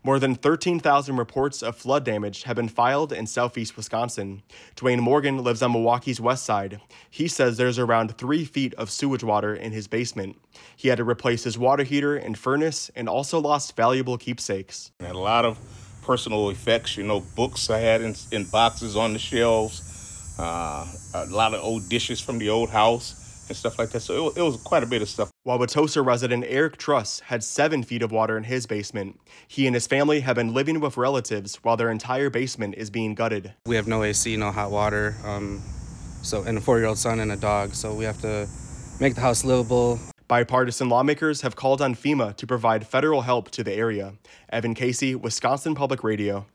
More than 13,000 reports of flood damage have been filed in southeast Wisconsin. Dwayne Morgan lives on Milwaukee's west side. He says there's around 3 feet of sewage water in his basement. He had to replace his water heater and furnace and also lost valuable keepsakes. I had a lot of personal effects, books I had in boxes on the shelves, a lot of old dishes from the old house and stuff like that. So it was quite a bit of stuff. Wauwatosa resident Eric Truss had 7 feet of water in his basement. He and his family have been living with relatives while their entire basement is being gutted. We have no AC, no hot water, and a 4-year-old son and a dog, so we have to make the house livable. Bipartisan lawmakers have called on FEMA to provide federal help to the area. Evan Casey, Wisconsin Public Radio.